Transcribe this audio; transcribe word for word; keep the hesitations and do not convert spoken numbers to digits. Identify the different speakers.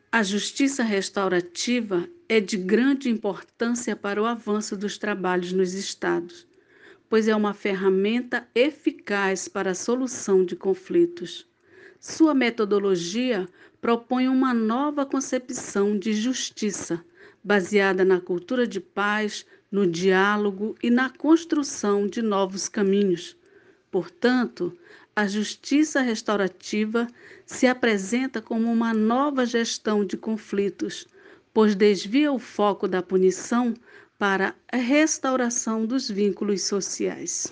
Speaker 1: A justiça restaurativa é de grande importância para o avanço dos trabalhos nos estados, pois é uma ferramenta eficaz para a solução de conflitos. Sua metodologia propõe uma nova concepção de justiça, baseada na cultura de paz, no diálogo e na construção de novos caminhos. Portanto, a justiça restaurativa se apresenta como uma nova gestão de conflitos, pois desvia o foco da punição para a restauração dos vínculos sociais.